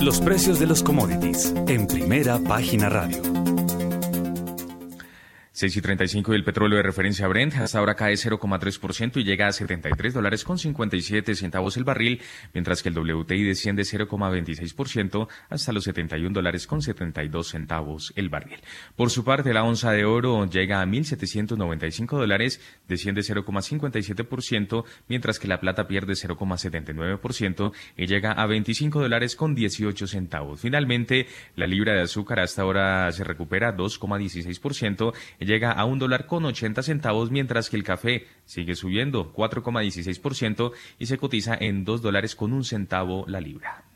Los precios de los commodities en Primera Página Radio. 6:35 y el petróleo de referencia Brent hasta ahora cae 0,3% y llega a $73.57 el barril, mientras que el WTI desciende 0,26% hasta los $71.72 el barril. Por su parte, la onza de oro llega a $1.795, desciende 0,57%, mientras que la plata pierde 0,79% y llega a $25.18. Finalmente, la libra de azúcar hasta ahora se recupera 2,16%, llega a $1.80, mientras que el café sigue subiendo 4,16% y se cotiza en $2.01 la libra.